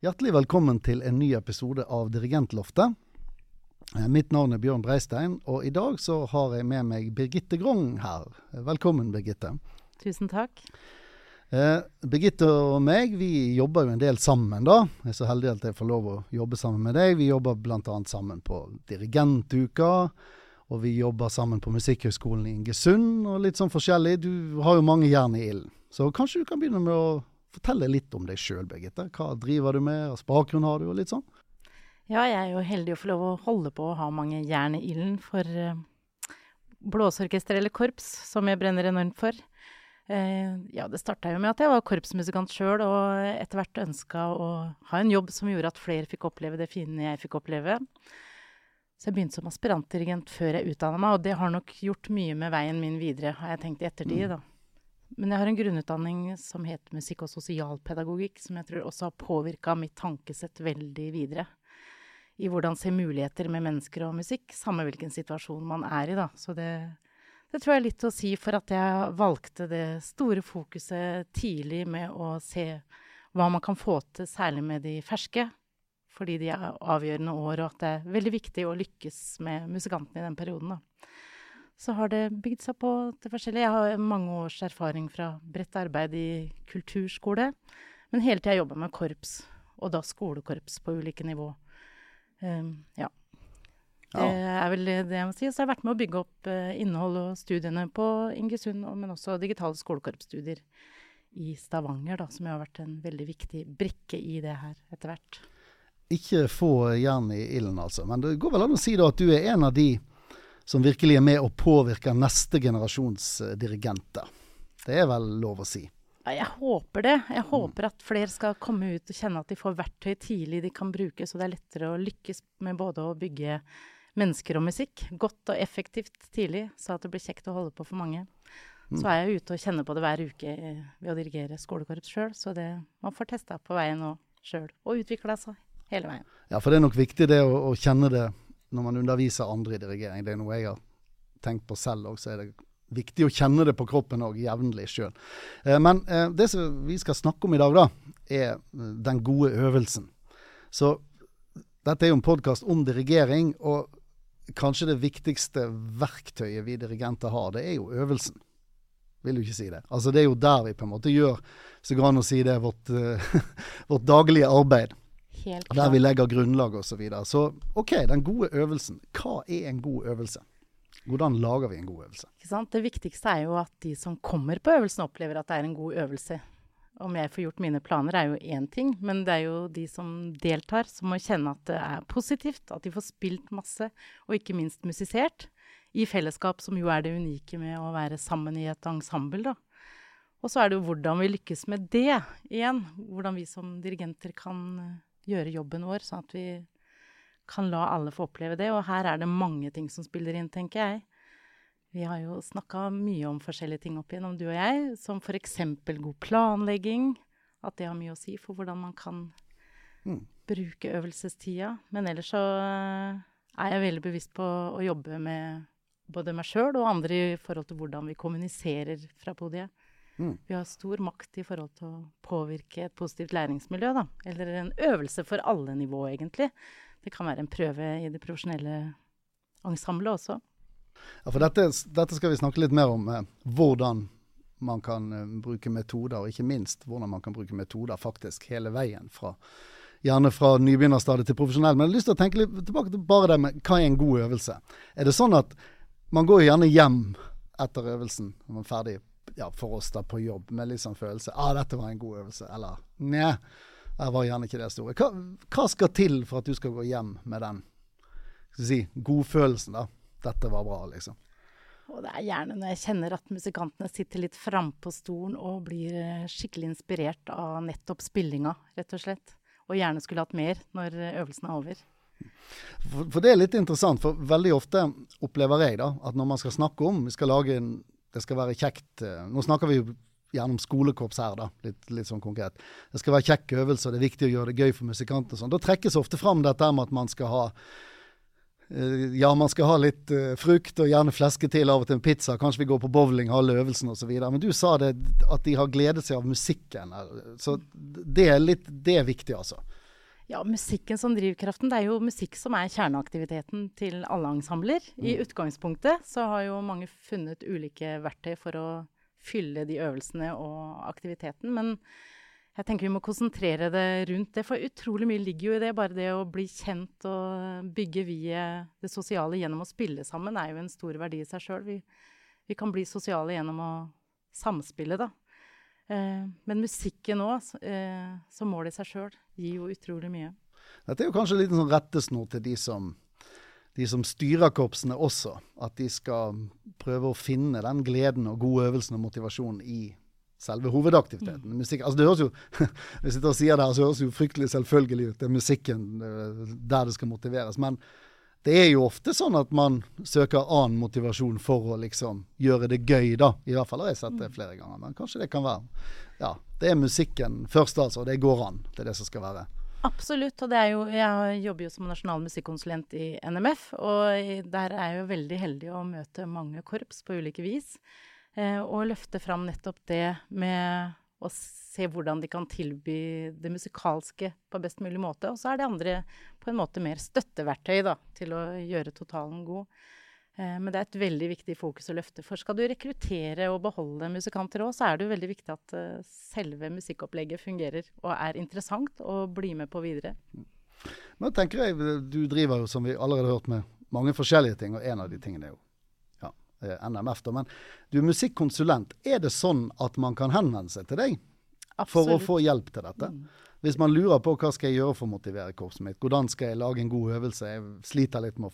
Hjertelig velkommen til en ny episode av Dirigentloftet. Mitt navn Bjørn Breistein, og i dag så har jeg med meg Birgitte Grong her. Velkommen, Birgitte. Tusen takk. Birgitte og meg, vi jobber jo en del sammen da. Jeg er så heldig at jeg får lov å jobbe sammen med deg. Vi jobber blant annet sammen på Dirigentuka, og vi jobber sammen på Musikkhøgskolen i Ingesund, og litt sånn forskjellig. Du har jo mange jern i ilden. Så kanskje du kan begynne med å fortelle litt om deg selv, Birgitte. Hva driver du med, hva bakgrunn har du, og litt sånn? Ja, jeg er jo heldig å få lov å holde på å ha mange jern i ilden for blåsorkester eller korps, som jeg brenner enormt for. Ja, det startet jo med at jeg var korpsmusikant selv, og etter hvert ønsket å ha en jobb som gjorde at flere fikk oppleve det fine jeg fikk oppleve. Så jeg begynte som aspirantdirigent før jeg utdannet meg, og det har nok gjort mye med veien min videre, har jeg tenkt i ettertid da. Men jeg har en grunnutdanning som heter musikk- og sosialpedagogikk, som jeg tror også har påvirket mitt tankesett veldig videre. I hvordan se muligheter med mennesker og musikk, samme hvilken situasjon man er i da. Så det tror jeg er litt å si for at jeg valgte det store fokuset tidlig med å se hva man kan få til, særlig med de ferske, fordi de er avgjørende år, og at det er veldig viktig å lykkes med musikantene i den perioden da. Så har det bygd seg på det forskjellige. Jeg har mange års erfaring fra bredt arbeid i kulturskole, men hele tiden jobber med korps, og da skolekorps på ulike nivå. Ja. Det er vel det jeg må si. Så jeg har vært med å bygge opp innhold og studiene på Ingesund, men også digitale skolekorpsstudier i Stavanger, da, som har vært en veldig viktig brikke i det her etter hvert. Ikke få jern i ilden altså, men det går vel an å si da at du er en av de som virkelig er med å påvirke neste generasjons dirigenter. Det er vel lov å si. Ja, jeg håper det. Jeg håper at flere skal komme ut og kjenne at de får verktøy tidlig de kan bruke, så det er lettere å lykkes med både å bygge mennesker og musikk godt og effektivt tidlig, så at det blir kjekt å holde på for mange. Så er jeg ute og kjenner på det hver uke ved å dirigere skolekorps selv, så man får testet på veien nå selv, og utvikle seg hele veien. Ja, for det er nok viktig det å kjenne det når man underviser andre i dirigering. Det er noe jeg har tenkt på selv også, er det viktig å kjenne det på kroppen og jevnlig selv. Men det som vi skal snakke om i dag da, er den gode øvelsen. Så dette er jo en podcast om dirigering, og kanskje det viktigste verktøyet vi dirigenter har, det er jo øvelsen. Vil du ikke si det? Altså det er jo der vi på en måte gjør, så går an å si det, vårt daglige arbeid. Der vi legger grunnlag og så videre. Så ok, den gode øvelsen. Hva er en god øvelse? Hvordan lager vi en god øvelse? Ikke sant? Det viktigste er jo at de som kommer på øvelsen opplever at det er en god øvelse. Om jeg får gjort mine planer er jo en ting, men det er jo de som deltar som må kjenne at det er positivt, at de får spilt masse, og ikke minst musisert, i fellesskap som jo er det unike med å være sammen i et ensemble da. Og så er det jo hvordan vi lykkes med det igjen, hvordan vi som dirigenter kan gjøre jobben vår, sånn at vi kan la alle få oppleve det, og her er det mange ting som spiller inn, tenker jeg. Vi har jo snakket mye om forskjellige ting opp igjennom, du og jeg, som for eksempel god planlegging, at det har mye å si for hvordan man kan bruke øvelsestida. Men ellers så er jeg veldig bevisst på å jobbe med både meg selv og andre i forhold til hvordan vi kommuniserer fra podiet. Vi har stor makt i forhold til å påvirke et positivt læringsmiljø da, eller en øvelse for alle nivå egentlig. Det kan være en prøve i det profesjonelle ensemblet også. Ja, for dette skal vi snakke litt mer om, hvordan man kan bruke metoder, og ikke minst hvordan man kan bruke metoder faktisk hele veien, gjerne fra nybegynnerstadiet til profesjonell. Men jeg har lyst til å tenke litt tilbake til bare det med hva er en god øvelse. Er det sånn at man går gjerne hjem etter øvelsen, når man er ferdig for oss da på jobb, med litt sånn følelse, dette var en god øvelse, eller nei, det var gjerne ikke det store. Hva skal til for at du skal gå hjem med den godfølelsen da? Dette var bra, liksom. Og det er gjerne når jeg kjenner at musikantene sitter litt frem på stolen og blir skikkelig inspirert av nettopp spillinga, rett og slett. Og gjerne skulle hatt mer når øvelsen er over. For det er litt interessant, for veldig ofte opplever jeg da, at når man skal snakke om, vi skal lage det skal være kjekt, nå snakker vi jo gjerne om skolekorps her da, litt sånn konkret. Det skal være kjekk øvelse, og det er viktig å gjøre det gøy for musikanter og sånn. Da trekkes ofte frem dette med at man skal ha litt frukt og gjerne fleske til av og til en pizza. Kanskje vi går på bowling, halve øvelsen og så videre. Men du sa det at de har gledet seg av musikken. Så det er viktig altså. Ja, musikken som drivkraften, det jo musikk som kjerneaktiviteten til alle ensembler. I utgangspunktet så har jo mange funnet ulike verktøy for å fylle de øvelsene og aktiviteten, men jeg tenker vi må konsentrere det rundt det, for utrolig mye ligger jo i det. Bare det å bli kjent og bygge via det sosiale gjennom å spille sammen jo en stor verdi i seg selv. Vi kan bli sosiale gjennom å samspille da. Men musikken også, som mål i seg selv, gir jo utrolig mye. Dette jo kanskje en liten sånn rettesnor til de som styrer korpsene også. At de skal prøve å finne den gleden og gode øvelsen og motivasjon i selve hovedaktiviteten. Musikk, altså det høres jo, hvis jeg sitter og sier det her, så høres jo fryktelig selvfølgelig ut. Det musikken der det skal motiveres. Men det jo ofte sånn at man søker annen motivasjon for å liksom gjøre det gøy da. I hvert fall har jeg sett det flere ganger. Men kanskje det kan være, ja, det musikken først altså, og det går an. Det det som skal være. Absolutt, og det jo, jeg jobber jo som nasjonal musikkonsulent i NMF, og der jeg jo veldig heldig å møte mange korps på ulike vis. Og løfte fram nettopp det med å se hvordan de kan tilby det musikalske på best mulig måte. Og så det andre på en måte mer støtteverktøy da, til å gjøre totalen god. Men det et veldig viktig fokus å løfte. For skal du rekruttere og beholde musikanter også, så det jo veldig viktig at selve musikkopplegget fungerer og interessant å bli med på videre. Men tenker jeg, du driver jo som vi allerede har hørt med mange forskjellige ting, og en av de tingene jo NMF da, men du musikkonsulent, det sånn at man kan henvende seg til deg for å få hjelp til dette? Hvis man lurer på hva skal jeg gjøre for å motivere korpset mitt, hvordan skal jeg lage en god øvelse, jeg sliter litt med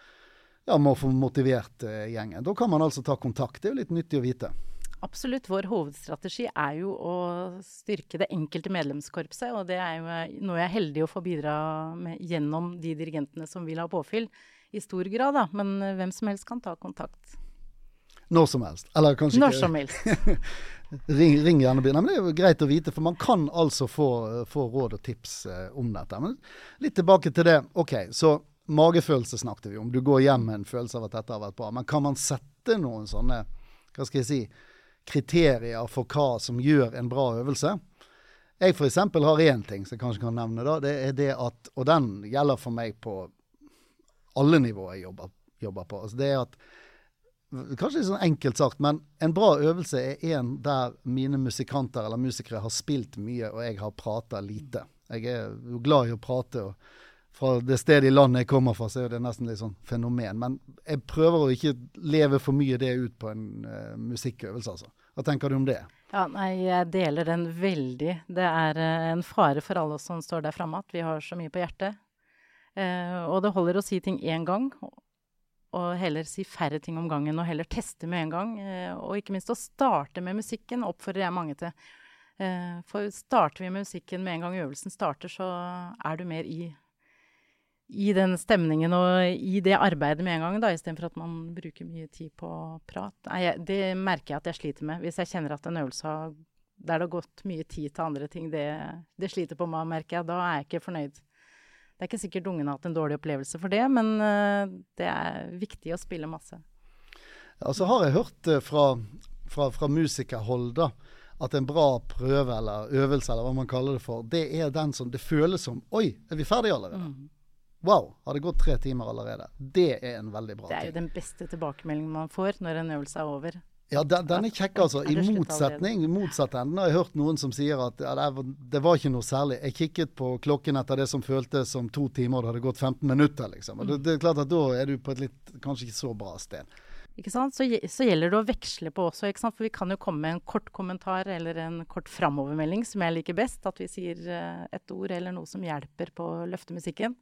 å få motivert gjengen, da kan man altså ta kontakt, det jo litt nyttig å vite. Absolutt, vår hovedstrategi jo å styrke det enkelte medlemskorpset, og det jo noe jeg heldig å få bidra med gjennom de dirigentene som vil ha påfyll i stor grad da, men hvem som helst kan ta kontakt. Når som helst. Eller kanskje når som helst. ring gjerne. Nei, men det jo greit å vite, for man kan altså få råd og tips om dette. Men litt tilbake til det. Ok, så magefølelse snakket vi om. Du går hjem med en følelse av at dette har vært bra. Men kan man sette noen sånne, hva skal jeg si, kriterier for hva som gjør en bra øvelse? Jeg for eksempel har en ting som jeg kanskje kan nevne da. Det det at, og den gjelder for meg på alle nivåer jeg jobber på. Altså det at kanskje litt sånn enkelt sagt, men en bra øvelse en der mine musikanter eller musikere har spilt mye, og jeg har pratet lite. Jeg jo glad i å prate, og fra det stedet i landet jeg kommer fra, så det nesten litt sånn fenomen. Men jeg prøver å ikke leve for mye det ut på en musikkøvelse, altså. Hva tenker du om det? Ja, nei, jeg deler den veldig. Det en fare for alle som står der fremme, at vi har så mye på hjertet. Og det holder å si ting en gang, og heller si færre ting om gangen, og heller teste med en gang. Og ikke minst å starte med musikken, oppfordrer jeg mange til. For starter vi med musikken med en gang øvelsen starter, så du mer i den stemningen og i det arbeidet med en gang, da, i stedet for at man bruker mye tid på prat. Nei, det merker jeg at jeg sliter med. Hvis jeg kjenner at en øvelse der det har gått mye tid til andre ting, det sliter på meg, merker jeg. Da jeg ikke fornøyd. Det ikke sikkert ungen har hatt en dårlig opplevelse for det, men det viktig å spille masse. Ja, så har jeg hørt fra musikerhold da, at en bra prøve eller øvelse, eller hva man kaller det for, det den som det føles som, oi, vi ferdige allerede? Wow, har det gått 3 timer allerede? Det en veldig bra ting. Det jo den beste tilbakemeldingen man får når en øvelse over. Ja, den kjekk altså. I motsatt enden har jeg hørt noen som sier at ja, det var ikke noe særlig. Jeg kikket på klokken etter det som føltes som 2 timer, og det hadde gått 15 minutter liksom. Og det klart at da du på et litt, kanskje ikke så bra sted. Ikke sant? Så gjelder det å veksle på også, ikke sant? For vi kan jo komme med en kort kommentar eller en kort framovermelding som jeg liker best, at vi sier et ord eller noe som hjelper på å løfte musikken.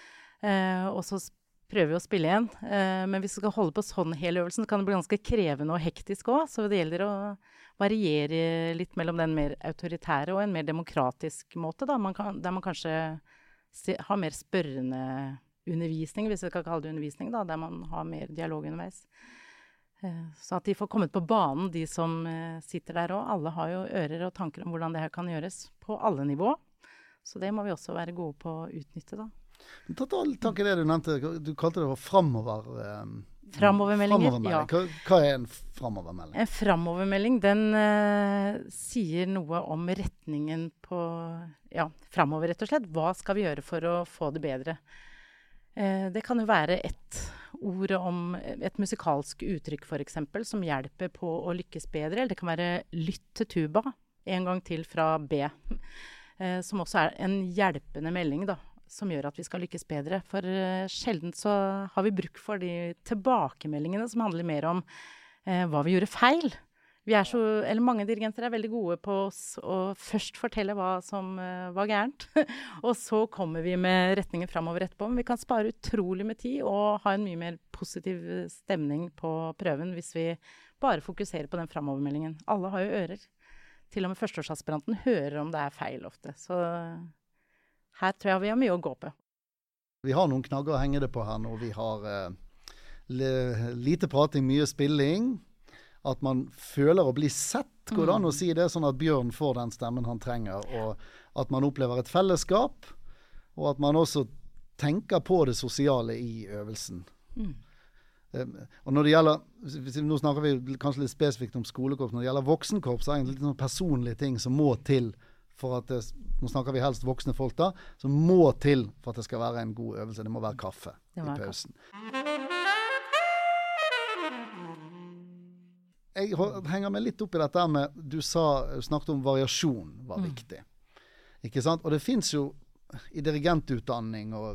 Og så prøver vi å spille igjen. Men hvis vi skal holde på sånn hele øvelsen, så kan det bli ganske krevende og hektisk også. Så det gjelder å variere litt mellom den mer autoritære og en mer demokratisk måte, da. Der man kanskje har mer spørrende undervisning, hvis vi skal kalle det undervisning, da, der man har mer dialog underveis. Så at de får kommet på banen, de som sitter der også. Alle har jo ører og tanker om hvordan det her kan gjøres på alle nivå. Så det må vi også være gode på å utnytte, da. Takk i det du nevnte, du kalte det for framovermeldinger, ja. Hva en framovermelding? En framovermelding, den sier noe om retningen på fremover rett og slett. Hva skal vi gjøre for å få det bedre? Det kan jo være et ord om et musikalsk uttrykk for eksempel, som hjelper på å lykkes bedre. Eller det kan være lytt til tuba, en gang til fra B. Som også er en hjelpende melding da, som gjør at vi skal lykkes bedre. For sjelden så har vi bruk for de tilbakemeldingene som handler mer om hva vi gjorde feil. Mange dirigenter er veldig gode på å først fortelle hva som var gærent, og så kommer vi med retningen fremover etterpå. Men vi kan spare utrolig med tid og ha en mye mer positiv stemning på prøven hvis vi bare fokuserer på den fremovermeldingen. Alle har jo ører. Til og med førsteårsaspiranten hører om det er feil ofte. Så her tror jeg vi har mye å gå på. Vi har noen knagger å henge det på her nå. Vi har lite prating, mye spilling. At man føler å bli sett. Går det an å si det sånn at Bjørn får den stemmen han trenger, og at man opplever et fellesskap, og at man også tenker på det sosiale i øvelsen. Og når det gjelder, nå snakker vi kanskje litt spesifikt om skolekorps, når det gjelder voksenkorps, så er det egentlig litt sånn personlige ting som må til for at det, nå snakker vi helst voksne folk da, som må til for at det skal være en god øvelse. Det må være kaffe i pausen. Jeg henger meg litt opp i dette med, du snakket om variasjon var viktig. Ikke sant? Og det finnes jo i dirigentutdanning og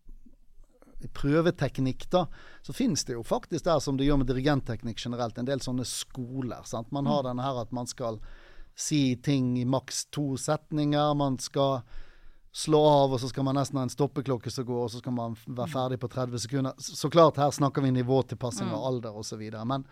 i prøveteknikk da, så finnes det jo faktisk der, som det gjør med dirigentteknikk generelt, en del sånne skoler. Sant? Man har denne her at man skal si ting i maks 2 setninger, man skal slå av, og så skal man nesten ha en stoppeklokke som går, og så skal man være ferdig på 30 sekunder. Så klart, her snakker vi nivåtilpassing av alder og så videre, men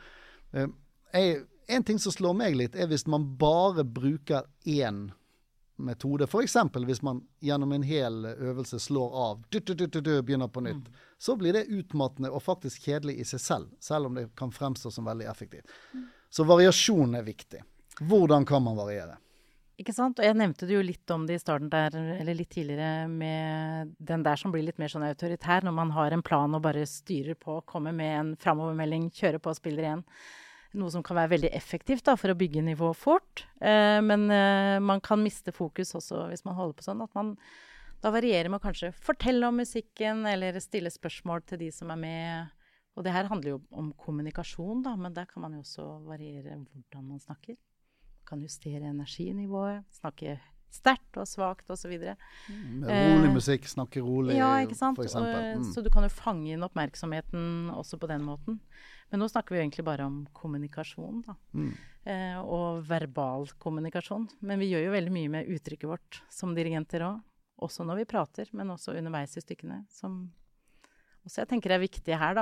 en ting som slår meg litt er hvis man bare bruker én metode. For eksempel hvis man gjennom en hel øvelse slår av, begynner på nytt, så blir det utmattende og faktisk kjedelig i seg selv, selv om det kan fremstå som veldig effektivt. Så variasjon er viktig. Hvordan kan man variere? Ikke sant? Og jeg nevnte det jo litt om det i starten der, eller litt tidligere, med den der som blir litt mer sånn autoritær, når man har en plan og bare styrer på, kommer med en fremovermelding, kjører på og spiller igjen. Noe som kan være veldig effektivt da, for å bygge nivå fort. Men man kan miste fokus også hvis man holder på sånn, at man da varierer med å kanskje fortelle om musikken, eller stille spørsmål til de som er med. Og det her handler jo om kommunikasjon da, men der kan man jo også variere hvordan man snakker. Kan justere energinivået, snakke sterkt og svagt og så videre. Rolig musikk, snakke rolig, ja, ikke sant? For eksempel. Så du kan jo fange inn oppmerksomheten også på den måten. Men nå snakker vi jo egentlig bare om kommunikasjon da. Og verbal kommunikasjon. Men vi gjør jo veldig mye med uttrykket vårt som dirigenter også. Også når vi prater, men også underveis i stykkene. Som også jeg tenker er viktige her da.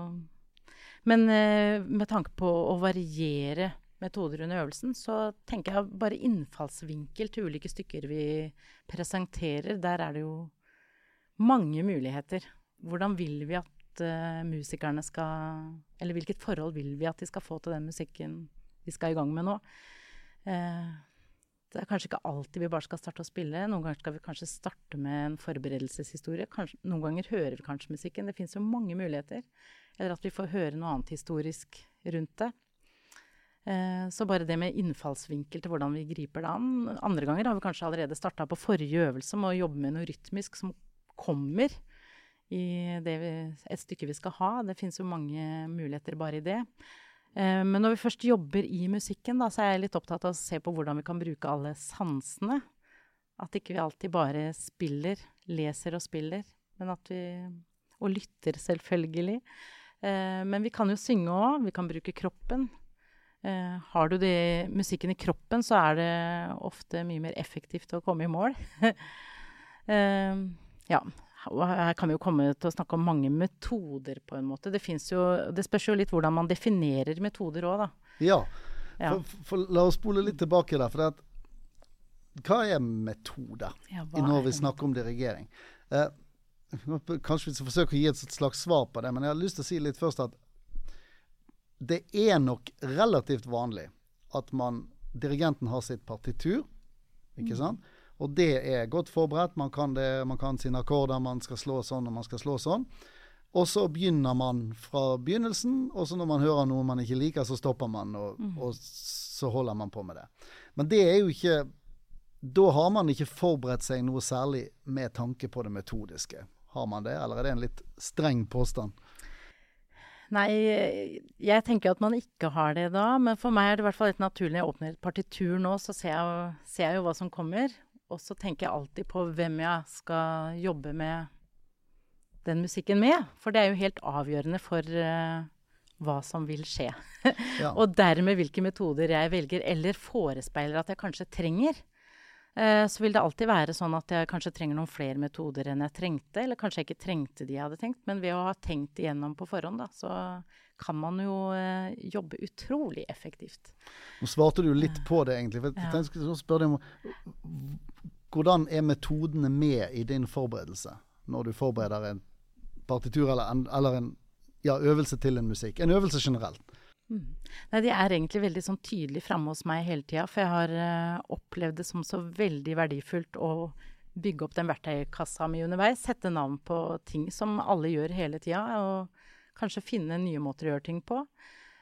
Men med tanke på å variere metoder under øvelsen, så tenker jeg bare innfallsvinkel til ulike stykker vi presenterer. Der er det jo mange muligheter. Hvordan vil vi at musikerne skal, eller hvilket forhold vil vi at de skal få til den musikken vi skal i gang med nå? Det er kanskje ikke alltid vi bare skal starte å spille. Noen ganger skal vi kanskje starte med en forberedelseshistorie. Noen ganger hører vi kanskje musikken. Det finnes jo mange muligheter. Eller at vi får høre noe annet historisk rundt det. Så bare det med innfallsvinkel til hvordan vi griper det an. Andre ganger har vi kanskje allerede startet på forrige øvelse med å jobbe med noe rytmisk som kommer i et stykke vi skal ha. Det finnes jo mange muligheter bare i det. Men når vi først jobber i musikken, da, så er jeg litt opptatt av å se på hvordan vi kan bruke alle sansene. At ikke vi alltid bare spiller, leser og spiller, men at vi og lytter selvfølgelig. Men vi kan jo synge også, vi kan bruke kroppen. Har du musikken i kroppen, så er det ofte mye mer effektivt å komme i mål. Ja, og her kan vi jo komme til å snakke om mange metoder på en måte. Det spørs jo litt hvordan man definerer metoder også da. Ja, for la oss spole litt tilbake der, for hva er metoder når vi snakker om dirigering? Kanskje vi skal forsøke å gi et slags svar på det, men jeg har lyst til å si litt først at det er nok relativt vanlig at dirigenten har sitt partitur, ikke sant? Og det er godt forberedt, man kan sine akkorder, man skal slå sånn og man skal slå sånn. Og så begynner man fra begynnelsen, og så når man hører noe man ikke liker, så stopper man, og så holder man på med det. Men det er jo ikke da har man ikke forberedt seg noe særlig med tanke på det metodiske. Har man det, eller er det en litt streng påstand? Nei, jeg tenker at man ikke har det da, men for meg er det i hvert fall litt naturlig. Når jeg åpner et partitur nå, så ser jeg jo hva som kommer, og så tenker jeg alltid på hvem jeg skal jobbe med den musikken med, for det er jo helt avgjørende for hva som vil skje. Ja. Og dermed hvilke metoder jeg velger, eller forespeiler at jeg kanskje trenger. Så vil det alltid være sånn at jeg kanskje trenger noen flere metoder enn jeg trengte, eller kanskje jeg ikke trengte de jeg hadde tenkt, men ved å ha tenkt igjennom på forhånd, da, så kan man jo jobbe utrolig effektivt. Nå svarte du litt på det egentlig, for jeg tenkte å spørre deg om hvordan er metodene med i din forberedelse, når du forbereder en partitur eller en øvelse til en musikk, en øvelse generelt? Nei, de er egentlig veldig sånn tydelig fremme hos meg hele tiden, for jeg har opplevd det som så veldig verdifullt å bygge opp den verktøykassa mi underveis, sette navn på ting som alle gjør hele tiden, og kanskje finne nye måter å gjøre ting på.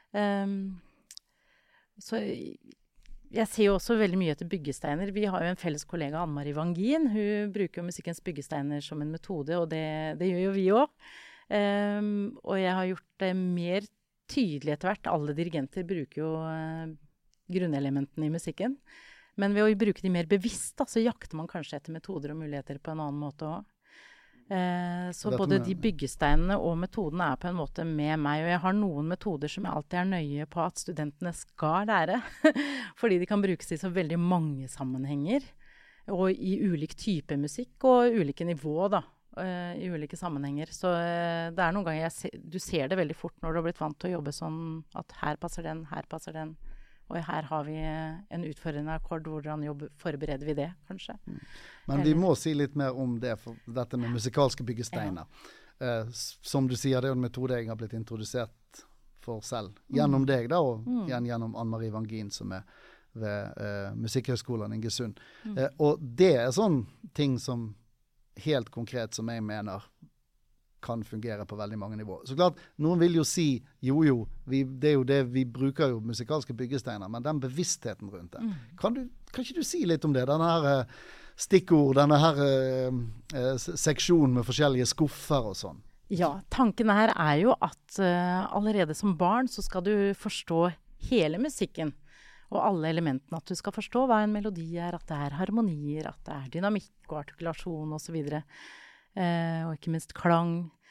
Så jeg ser jo også veldig mye etter byggesteiner. Vi har jo en felles kollega, Anne-Marie Wangin. Hun bruker jo musikkens byggesteiner som en metode, og det gjør jo vi også. Og jeg har gjort det mer tydelig etter hvert. Alle dirigenter bruker jo grunnelementene i musikken. Men ved å bruke de mer bevisst, da, så jakter man kanskje etter metoder og muligheter på en annen måte også. Så både de byggesteinene og metodene er på en måte med meg. Og jeg har noen metoder som jeg alltid er nøye på at studentene skal lære. Fordi de kan brukes i så veldig mange sammenhenger. Og i ulik type musikk og ulike nivå, da. I ulike sammenhenger. Så det er noen ganger du ser det veldig fort når du har blitt vant til å jobbe sånn at her passer den, og her har vi en utførende akkord, hvordan forbereder vi det, kanskje. Men vi må si litt mer om det, for dette med musikalske byggesteiner. Som du sier, det er jo en metode jeg har blitt introdusert for selv, gjennom deg da, og gjennom Anne-Marie Wangin, som er ved Musikkhøgskolen i Ingesund. Og det er sånn ting som helt konkret som jeg mener kan fungere på veldig mange nivåer. Så klart, noen vil jo si, det er jo det, vi bruker jo musikalske byggesteiner, men den bevisstheten rundt det. Kan ikke du si litt om det? Denne her stikkord, denne her seksjonen med forskjellige skuffer og sånn. Ja, tanken her er jo at allerede som barn så skal du forstå hele musikken. Og alle elementene, at du skal forstå hva en melodi er, at det er harmonier, at det er dynamikk og artikulasjon og så videre. Og ikke minst klang.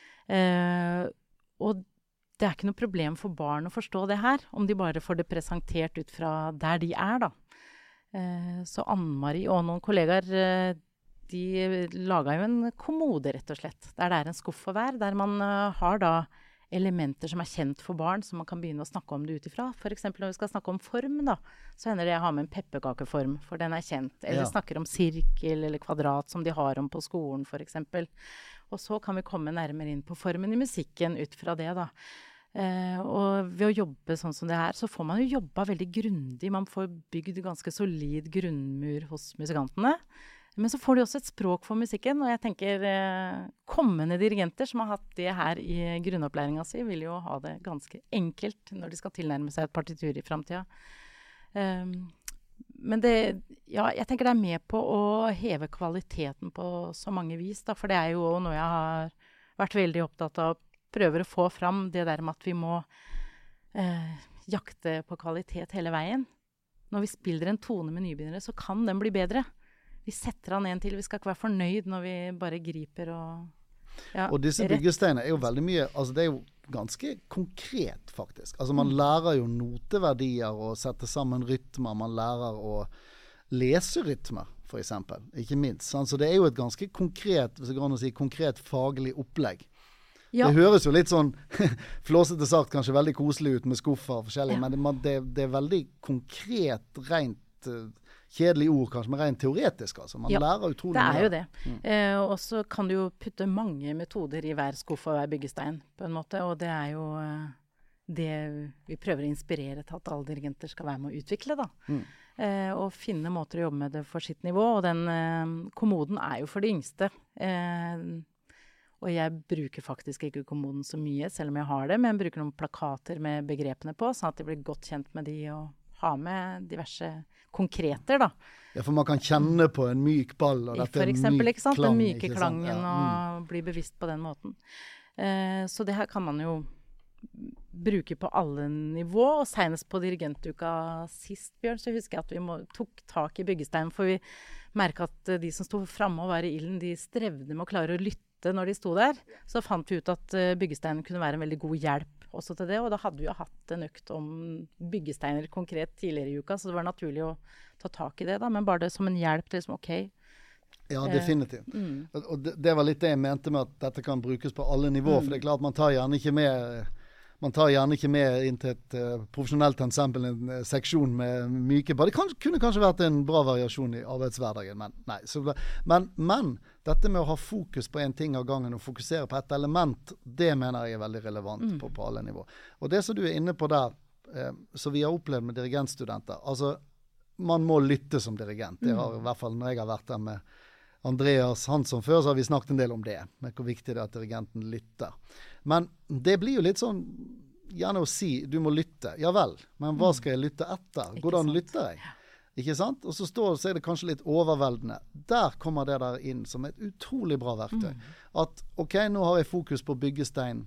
Og det er ikke noe problem for barn å forstå det her, om de bare får det presentert ut fra der de er, da. Så Anne-Marie og noen kollegaer, de laget jo en kommode, rett og slett. Der det er en skuff for hver, der man har da elementer som er kjent for barn, som man kan begynne å snakke om det utifra. For eksempel når vi skal snakke om form, da, så hender det jeg har med en pepperkakeform, for den er kjent. Eller snakker om sirkel eller kvadrat, som de har om på skolen, for eksempel. Og så kan vi komme nærmere inn på formen i musikken ut fra det, da. Og ved å jobbe sånn som det her, så får man jo jobba veldig grundig. Man får bygd ganske solid grunnmur hos musikantene. Men så får de også et språk for musikken, og jeg tenker kommende dirigenter som har hatt det her i grunnopplæringen si, vil jo ha det ganske enkelt når de skal tilnærme seg et partitur i fremtiden. Men jeg tenker det er med på å heve kvaliteten på så mange vis, da, for det er jo noe jeg har vært veldig opptatt av, prøver å få fram det der med at vi må jakte på kvalitet hele veien. Når vi spiller en tone med nybegynnere, så kan den bli bedre. Vi setter han en til, vi skal ikke være fornøyd når vi bare griper og disse byggesteinene er jo veldig mye, altså det er jo ganske konkret faktisk. Altså man lærer jo noteverdier og setter sammen rytmer, man lærer å lese rytmer for eksempel, ikke minst. Så det er jo et ganske konkret, hvis jeg kan si, konkret faglig opplegg. Ja. Det høres jo litt sånn flåsete sagt, kanskje veldig koselig ut med skuffer og forskjellig, men det er veldig konkret, rent kjedelig ord, kanskje, men rent teoretisk. Altså. Man lærer utrolig mye. Det er jo det. Og så kan du jo putte mange metoder i hver skuff og hver byggestein, på en måte. Og det er jo det vi prøver å inspirere til at alle dirigenter skal være med å utvikle, da. Og finne måter å jobbe med det for sitt nivå. Og den kommoden er jo for de yngste. Og jeg bruker faktisk ikke kommoden så mye, selv om jeg har det, men jeg bruker noen plakater med begrepene på, sånn at de blir godt kjent med de og ha med diverse konkreter, da. Ja, for man kan kjenne på en myk ball, og dette for eksempel, myk klang. Den myke klangen, og bli bevisst på den måten. Så det her kan man jo bruke på alle nivå, og senest på dirigentuka sist, Bjørn, så husker jeg at vi tok tak i byggesteinen, for vi merket at de som stod fremme og var i ilden, de strevde med å klare å lytte når de sto der. Så fant vi ut at byggesteinen kunne være en veldig god hjelp også til det, og da hadde vi jo hatt en økt om byggesteiner konkret tidligere i uka, så det var naturlig å ta tak i det da, men bare det som en hjelp til liksom, ok. Ja, definitivt. Og det var litt det jeg mente med at dette kan brukes på alle nivåer, for det er klart man tar gjerne ikke med inn til et profesjonelt ensemble en seksjon med myke ball. Det kunne kanskje vært en bra variasjon i arbeidshverdagen, men nei. Men dette med å ha fokus på en ting av gangen og fokusere på et element, det mener jeg er veldig relevant på alle nivåer. Og det som du er inne på der, så vi har opplevd med dirigentstudenter, altså man må lytte som dirigent. Det har i hvert fall når jeg har vært der med Andreas Hansson før, så har vi snakket en del om det, med hvor viktig det er at dirigenten lytter. Men det blir jo litt sånn, gjerne å si, du må lytte. Ja vel, men hva skal jeg lytte etter? Hvordan lytter jeg? Ikke sant? Og så er det kanskje litt overveldende. Der kommer det der inn som et utrolig bra verktøy. At, ok, nå har jeg fokus på byggestein,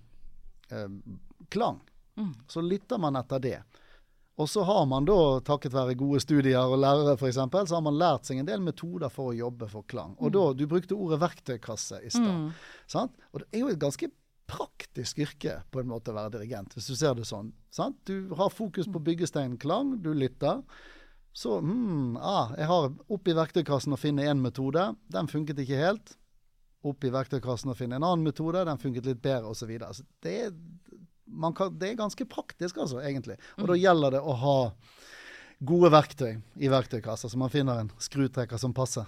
klang. Så lytter man etter det. Og så har man da, takket være gode studier og lærere for eksempel, så har man lært seg en del metoder for å jobbe for klang. Og da, du brukte ordet verktøykasse i stad. Sant? Og det er jo et ganske praktisk yrke på en måte å være dirigent, hvis du ser det sånn. Sant? Du har fokus på byggestein klang, du lytter. Så, jeg har oppi verktøykassen å finne en metode, den funket ikke helt. Oppi verktøykassen å finne en annen metode, den funket litt bedre, og så videre. Så det er ganske praktisk altså, egentlig. Og da gjelder det å ha gode verktøy i verktøykasser, så man finner en skrutrekker som passer.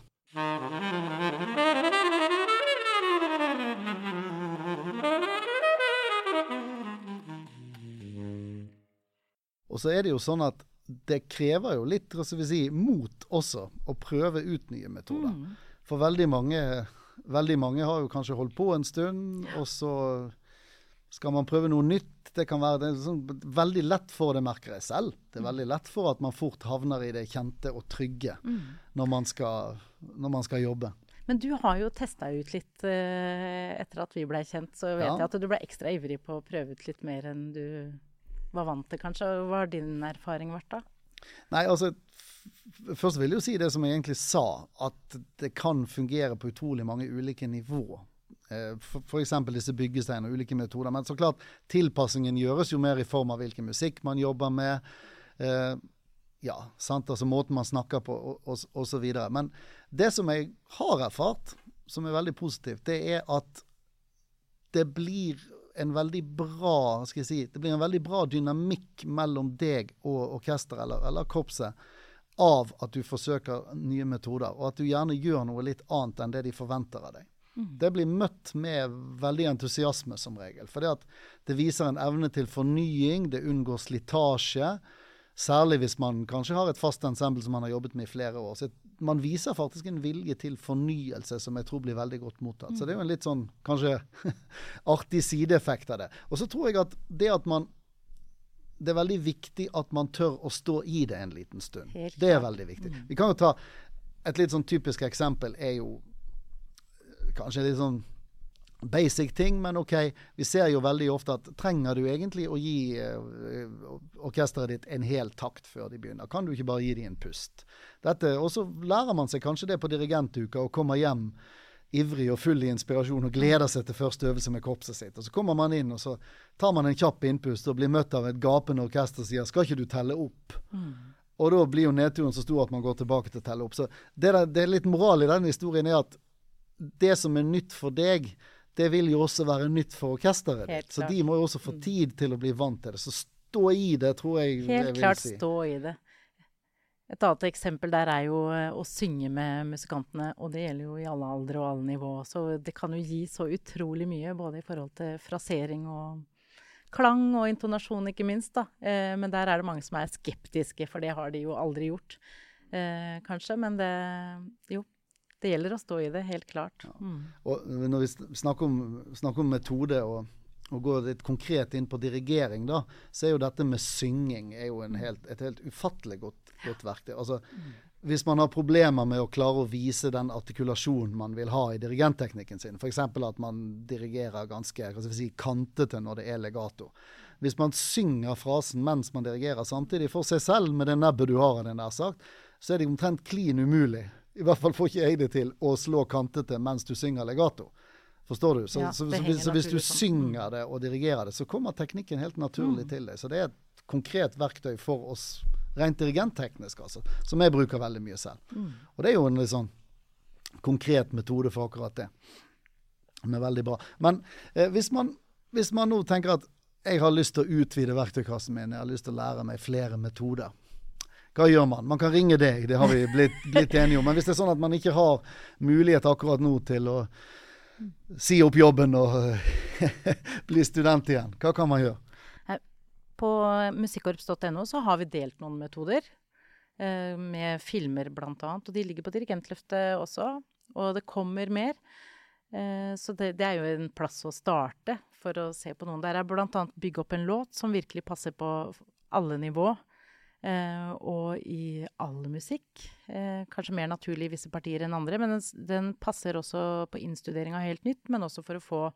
Og så er det jo sånn at det krever jo litt, så vil si, mot også å prøve ut nye metoder. For veldig mange har jo kanskje holdt på en stund, og så skal man prøve noe nytt. Det kan være veldig lett for det, merker jeg selv. Det er veldig lett for at man fort havner i det kjente og trygge når man skal jobbe. Men du har jo testet ut litt etter at vi ble kjent, så vet jeg at du ble ekstra ivrig på å prøve ut litt mer enn du var vant til kanskje. Hva har din erfaring vært da? Nei, altså, først vil jeg jo si det som jeg egentlig sa, at det kan fungere på utrolig mange ulike nivåer. For eksempel disse byggesteiner og ulike metoder. Men så klart, tilpassingen gjøres jo mer i form av hvilken musikk man jobber med. Sant? Altså måten man snakker på og så videre. Men det som jeg har erfart, som er veldig positivt, det er at det blir en veldig bra, det blir en veldig bra dynamikk mellom deg og orkester eller korpset av at du forsøker nye metoder, og at du gjerne gjør noe litt annet enn det de forventer av deg. Det blir møtt med veldig entusiasme som regel, for det viser en evne til fornying, det unngår slitasje, særlig hvis man kanskje har et fast ensemble som man har jobbet med i flere år. Så man viser faktisk en vilje til fornyelse som jeg tror blir veldig godt mottatt. Så det er jo en litt sånn, kanskje artig sideeffekt av det. Og så tror jeg at det er veldig viktig at man tør å stå i det en liten stund. Det er veldig viktig. Vi kan jo ta et litt sånn typisk eksempel er jo kanskje litt sånn basic ting, men ok, vi ser jo veldig ofte at trenger du egentlig å gi orkesteret ditt en hel takt før de begynner? Kan du ikke bare gi dem en pust? Og så lærer man seg kanskje det på dirigentuka og kommer hjem ivrig og full i inspirasjon og gleder seg til første øvelse med korpset sitt. Og så kommer man inn og så tar man en kjapp innpust og blir møtt av et gapende orkester og sier, skal ikke du telle opp? Og da blir jo nedturen så stor at man går tilbake til å telle opp. Så det er litt moral i denne historien er at det som er nytt for deg, det vil jo også være nytt for orkesteret ditt. Så de må jo også få tid til å bli vant til det. Så stå i det, tror jeg helt jeg vil klart si. Stå i det. Et annet eksempel der er jo å synge med musikantene, og det gjelder jo i alle aldre og alle nivå. Så det kan jo gi så utrolig mye, både i forhold til frasering og klang og intonasjon, ikke minst da. Men der er det mange som er skeptiske, for det har de jo aldri gjort, kanskje. Men det gjelder å stå i det, helt klart. Og når vi snakker om metode og går litt konkret inn på dirigering da, så er jo dette med synging er jo et helt ufattelig godt verktøy. Altså, hvis man har problemer med å klare å vise den artikulasjonen man vil ha i dirigentteknikken sin, for eksempel at man dirigerer ganske kantete når det er legato. Hvis man synger frasen mens man dirigerer samtidig for seg selv med det nebbet du har, så er det omtrent klin umulig. I hvert fall får ikke jeg det til å slå kantete mens du synger legato. Forstår du? Så hvis du synger det og dirigerer det, så kommer teknikken helt naturlig til deg. Så det er et konkret verktøy for oss rent dirigentteknisk, altså, som jeg bruker veldig mye selv. Og det er jo en litt sånn konkret metode for akkurat det. Men veldig bra. Men hvis man nå tenker at jeg har lyst til å utvide verktøykassen min, jeg har lyst til å lære meg flere metoder. Hva gjør man? Man kan ringe deg, det har vi blitt enige om. Men hvis det er sånn at man ikke har mulighet akkurat nå til å si opp jobben og bli student igjen, hva kan man gjøre? På musikkorps.no så har vi delt noen metoder med filmer blant annet, og de ligger på Dirigentløftet også, og det kommer mer. Så det er jo en plass å starte for å se på noen. Der er blant annet bygge opp en låt som virkelig passer på alle nivå, og i all musikk. Kanskje mer naturlig i visse partier enn andre, men den passer også på innstudering av helt nytt, men også for å få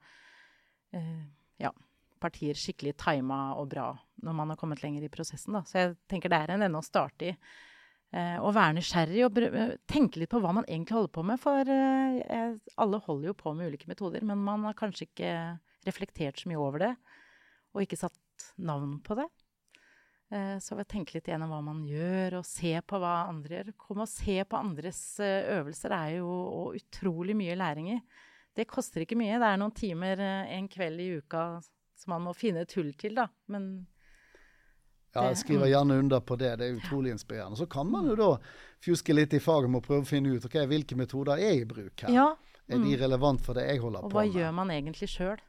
partier skikkelig timet og bra når man har kommet lenger i prosessen. Da. Så jeg tenker det er en ende å starte i. Å være nysgjerrig og tenke litt på hva man egentlig holder på med, for alle holder jo på med ulike metoder, men man har kanskje ikke reflektert så mye over det, og ikke satt navn på det. Så jeg tenker litt igjennom hva man gjør, og se på hva andre gjør. Komme og se på andres øvelser er jo utrolig mye læring i. Det koster ikke mye, det er noen timer en kveld i uka som man må finne tull til, da. Men ja, jeg skriver gjerne under på det. Det er utrolig inspirerende. Så kan man jo da fjuske litt i faget med å prøve å finne ut hvilke metoder er i bruk her. Ja. Er de relevant for det jeg holder på med? Og hva gjør man egentlig selv?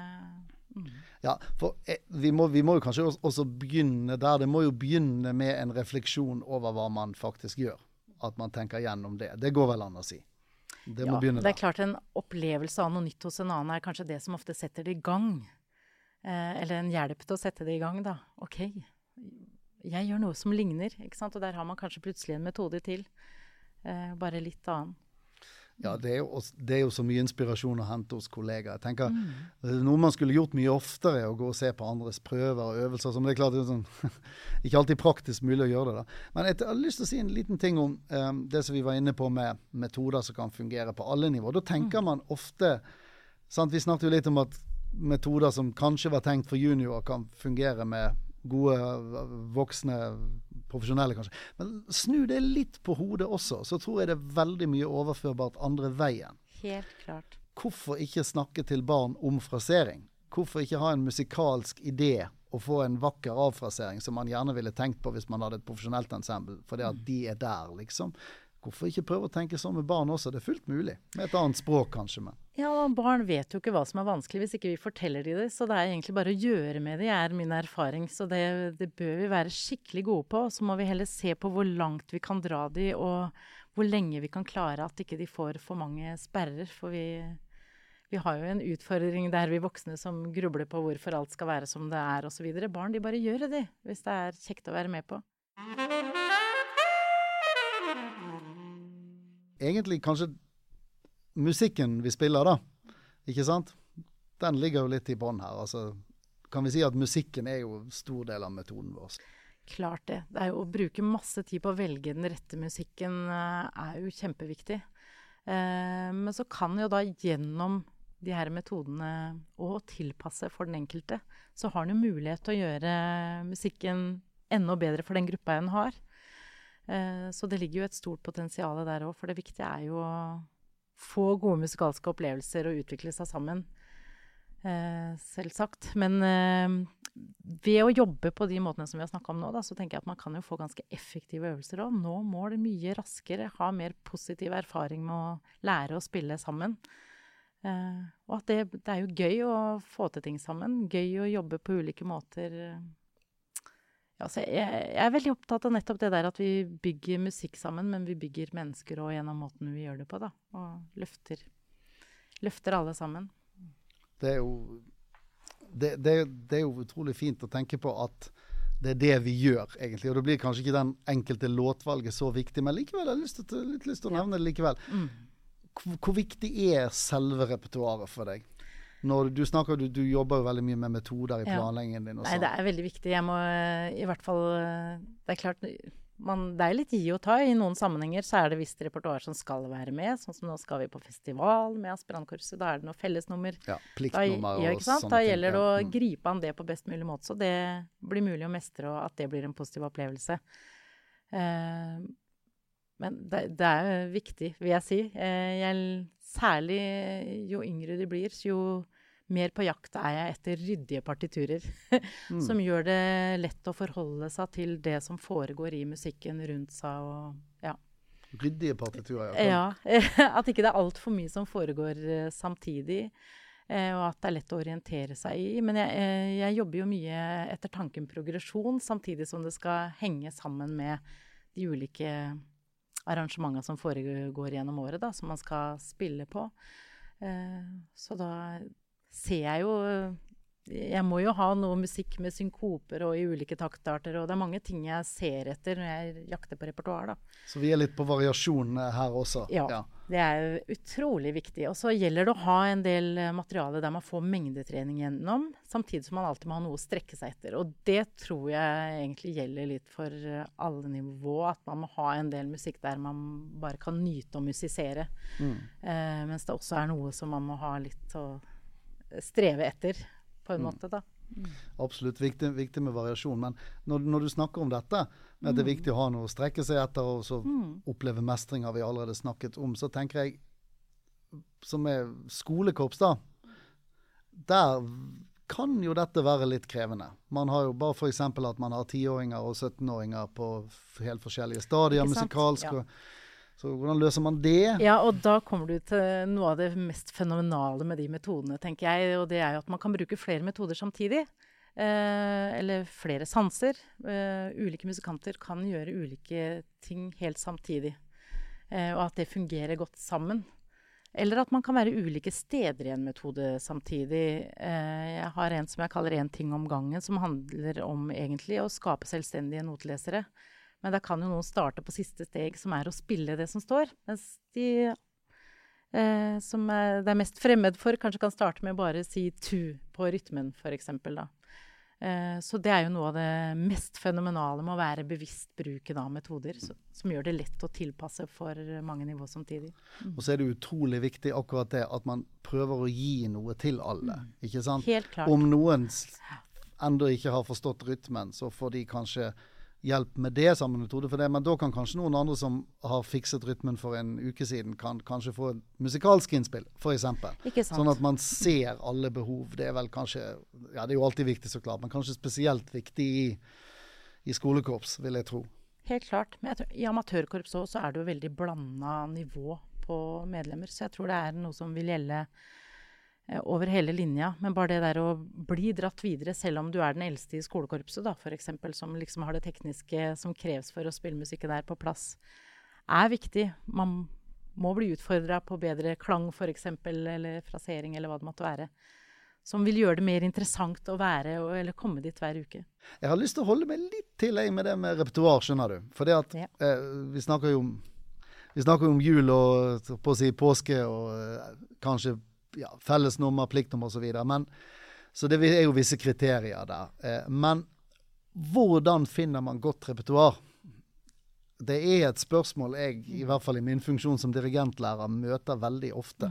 Ja, for vi må jo kanskje også begynne der. Det må jo begynne med en refleksjon over hva man faktisk gjør. At man tenker gjennom det. Det går vel an å si. Det må begynne der. Det er klart en opplevelse av noe nytt hos en annen er kanskje det som ofte setter det i gang. Eller en hjelp til å sette det i gang, da. Ok, jeg gjør noe som ligner, ikke sant? Og der har man kanskje plutselig en metode til. Bare litt annen. Ja, det er jo så mye inspirasjon å hente hos kollegaer. Jeg tenker, noe man skulle gjort mye oftere, å gå og se på andres prøver og øvelser, som det er klart, det er sånn, ikke alltid praktisk mulig å gjøre det da. Men jeg har lyst til å si en liten ting om det som vi var inne på med metoder som kan fungere på alle nivåer. Da tenker man ofte, sant, vi snakket jo litt om at metoder som kanskje var tenkt for juniorer kan fungere med gode, voksne, profesjonelle kanskje. Men snu det litt på hodet også, så tror jeg det er veldig mye overførbart andre veien. Helt klart. Hvorfor ikke snakke til barn om frasering? Hvorfor ikke ha en musikalsk idé og få en vakker avfrasering som man gjerne ville tenkt på hvis man hadde et profesjonelt ensemble, fordi at de er der, liksom. Hvorfor ikke prøve å tenke sånn med barn også? Det er fullt mulig. Med et annet språk kanskje, men. Ja, og barn vet jo ikke hva som er vanskelig hvis ikke vi forteller de det. Så det er egentlig bare å gjøre med det, er min erfaring. Så det bør vi være skikkelig gode på. Så må vi heller se på hvor langt vi kan dra de, og hvor lenge vi kan klare at ikke de får for mange sperrer. For vi har jo en utfordring der vi voksne som grubler på hvorfor alt skal være som det er og så videre. Barn, de bare gjør det, hvis det er kjekt å være med på. Egentlig kanskje musikken vi spiller da, ikke sant? Den ligger jo litt i bånd her. Altså, kan vi si at musikken er jo en stor del av metoden vår? Klart det. Det er jo å bruke masse tid på å velge den rette musikken er jo kjempeviktig. Men så kan jo da gjennom de her metodene og tilpasse for den enkelte, så har den jo mulighet til å gjøre musikken enda bedre for den gruppa en har. Så det ligger jo et stort potensial der også, for det viktige er jo å få gode musikalske opplevelser og utvikle seg sammen, selvsagt. Men ved å jobbe på de måtene som vi har snakket om nå, da, så tenker jeg at man kan jo få ganske effektive øvelser også. Nå må det mye raskere, ha mer positiv erfaring med å lære å spille sammen. Og at det er jo gøy å få til ting sammen, gøy å jobbe på ulike måter. Ja, så jeg er veldig opptatt av nettopp det der at vi bygger musikk sammen, men vi bygger mennesker også gjennom måten vi gjør det på, da. Og løfter alle sammen. Det er jo utrolig fint å tenke på at det det vi gjør, egentlig. Og det blir kanskje ikke den enkelte låtvalget så viktig, men likevel har jeg litt lyst til å nevne det likevel. Hvor viktig selve repertoaret for deg? Når du snakker, du jobber jo veldig mye med metoder i planleggingen din. Og Nei, det veldig viktig. Jeg må i hvert fall, det klart, det litt gi og ta. I noen sammenhenger så det visst repertoar som skal være med, sånn som nå skal vi på festival med aspirantkurset, da det noe fellesnummer. Ja, pliktnummer og sånne ting. Da gjelder det å gripe an det på best mulig måte, så det blir mulig å mestre, og at det blir en positiv opplevelse. Men det viktig, vil jeg si. Særlig jo yngre de blir, jo mer på jakt jeg etter ryddige partiturer, som gjør det lett å forholde seg til det som foregår i musikken rundt seg. Og, ryddige partiturer, ja. At ikke det alt for mye som foregår samtidig, og at det lett å orientere seg i. Men jeg jobber jo mye etter tanken progresjon, samtidig som det skal henge sammen med de ulike arrangementer som foregår gjennom året, da, som man skal spille på. Så da ser jeg jo, jeg må jo ha noe musikk med synkoper og i ulike taktarter, og det mange ting jeg ser etter når jeg jakter på repertoar, da. Så vi litt på variasjon her også? Ja, det utrolig viktig. Og så gjelder det å ha en del materiale der man får mengdetrening gjennom, samtidig som man alltid må ha noe å strekke seg etter. Og det tror jeg egentlig gjelder litt for alle nivå, at man må ha en del musikk der man bare kan nyte å musisere. Mens det også noe som man må ha litt å streve etter, på en måte da. Absolutt viktig med variasjon, men når du snakker om dette, med at det viktig å ha noe å strekke seg etter, og så oppleve mestring har vi allerede snakket om, så tenker jeg, som skolekorps da, der kan jo dette være litt krevende. Man har jo bare for eksempel at man har 10-åringer og 17-åringer på helt forskjellige stadier, musikalsk, så hvordan løser man det? Ja, og da kommer du til noe av det mest fenomenale med de metodene, tenker jeg, og det jo at man kan bruke flere metoder samtidig, eller flere sanser. Ulike musikanter kan gjøre ulike ting helt samtidig, og at det fungerer godt sammen. Eller at man kan være ulike steder i en metode samtidig. Jeg har en som jeg kaller en ting om gangen, som handler om egentlig å skape selvstendige notelesere. Men da kan jo noen starte på siste steg, som å spille det som står. Mens de som det mest fremmed for, kanskje kan starte med bare å si tu på rytmen, for eksempel. Da. Så det jo noe av det mest fenomenale med å være bevisst bruken av metoder, som gjør det lett å tilpasse for mange nivåer samtidig. Og så det utrolig viktig akkurat det, at man prøver å gi noe til alle. Ikke sant? Helt klart. Om noen enda ikke har forstått rytmen, så får de kanskje hjelp med det sammen metode for det, men da kan kanskje noen andre som har fikset rytmen for en uke siden, kan kanskje få et musikalsk innspill, for eksempel. Ikke sant. Sånn at man ser alle behov. Det vel kanskje, ja det jo alltid viktig så klart, men kanskje spesielt viktig i skolekorps, vil jeg tro. Helt klart. Men jeg tror, i amatørkorps også, så det jo veldig blandet nivå på medlemmer, så jeg tror det noe som vil gjelde over hele linja, men bare det der å bli dratt videre, selv om du den eldste i skolekorpset da, for eksempel, som liksom har det tekniske som kreves for å spille musikken der på plass, viktig. Man må bli utfordret på bedre klang, for eksempel, eller frasering, eller hva det måtte være, som vil gjøre det mer interessant å være, eller komme dit hver uke. Jeg har lyst til å holde meg litt til med det med repertoar, skjønner du, for det at vi snakker jo om jul og på å si påske, og kanskje fellesnummer, pliktnummer og så videre. Men, så det jo visse kriterier der. Men hvordan finner man godt repertoar? Det et spørsmål jeg, i hvert fall i min funksjon som dirigentlærer, møter veldig ofte.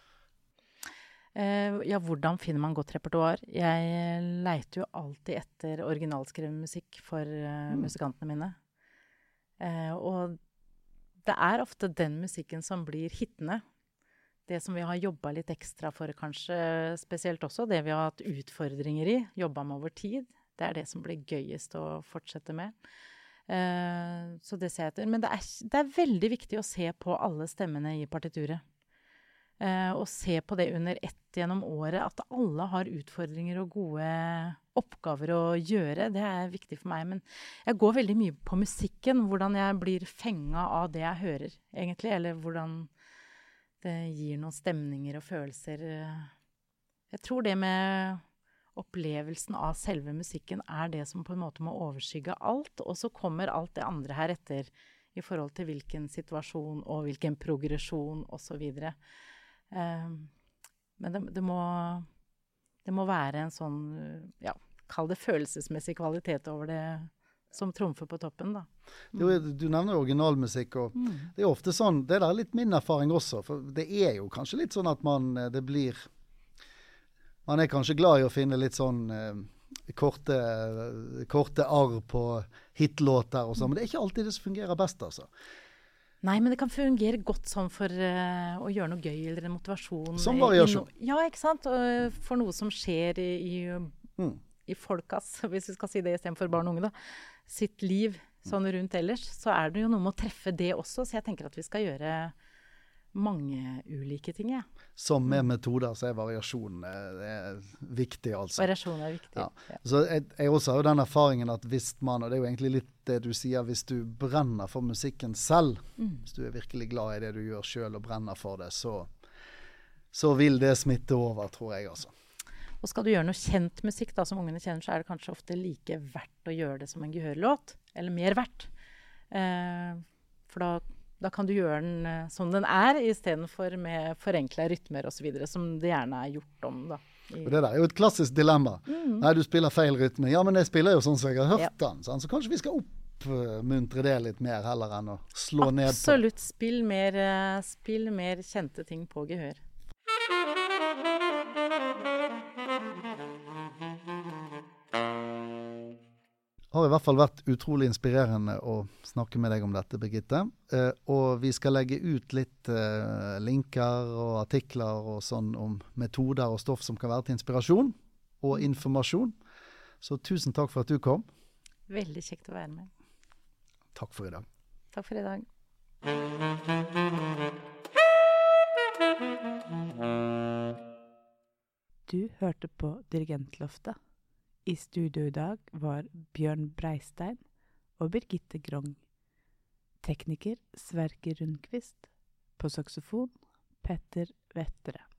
Hvordan finner man godt repertoar? Jeg leter jo alltid etter originalskrevet musikk for musikantene mine. Og det ofte den musikken som blir hittende. Det som vi har jobbet litt ekstra for, kanskje spesielt også, det vi har hatt utfordringer i, jobbet med over tid, det det som blir gøyest å fortsette med. Så det ser jeg etter. Men det veldig viktig å se på alle stemmene i partituret. Og se på det under ett gjennom året, at alle har utfordringer og gode oppgaver å gjøre. Det viktig for meg, men jeg går veldig mye på musikken, hvordan jeg blir fenget av det jeg hører, egentlig, eller hvordan det gir noen stemninger og følelser. Jeg tror det med opplevelsen av selve musikken det som på en måte må overskygge alt, og så kommer alt det andre her etter i forhold til hvilken situasjon og hvilken progresjon og så videre. Men det må være en sånn, ja, kall det følelsesmessig kvalitet over det som trumfer på toppen, da. Du nevner originalmusikk, og det ofte sånn, det litt min erfaring også, for det jo kanskje litt sånn at man kanskje glad i å finne litt sånn korte arr på hitlåter og sånn, men det ikke alltid det som fungerer best, altså. Nei, men det kan fungere godt sånn for å gjøre noe gøy eller en motivasjon. Som variasjon. Ja, ikke sant? Og for noe som skjer i folkas, hvis vi skal si det i stedet for barn og unge, da, sitt liv sånn rundt ellers, så det jo noe med å treffe det også, så jeg tenker at vi skal gjøre mange ulike ting, ja. Som med metoder, så variasjon viktig, altså. Variasjon viktig, ja. Så jeg også har jo den erfaringen at hvis man, og det jo egentlig litt det du sier, hvis du brenner for musikken selv, hvis du virkelig glad i det du gjør selv og brenner for det, så vil det smitte over, tror jeg, altså. Og skal du gjøre noe kjent musikk da, som ungene kjenner, så det kanskje ofte like verdt å gjøre det som en gehørlåt, eller mer verdt. For da kan du gjøre den som den i stedet for med forenklet rytmer og så videre, som det gjerne gjort om da. Og det jo et klassisk dilemma. Nei, du spiller feil rytme. Ja, men jeg spiller jo sånn som jeg har hørt den. Sånn. Så kanskje vi skal oppmuntre det litt mer heller enn å slå ned på. Absolutt. Spill mer kjente ting på gehør. Har i hvert fall vært utrolig inspirerende å snakke med deg om dette, Birgitte. Og vi skal legge ut litt linker og artikler og sånn om metoder og stoff som kan være til inspirasjon og informasjon. Så tusen takk for at du kom. Veldig kjekt å være med. Takk for i dag. Takk for i dag. Du hørte på Dirigentloftet. I studio i dag var Bjørn Breistein og Birgitte Grong. Tekniker Sverker Rundqvist. På saksofon Petter Vettere.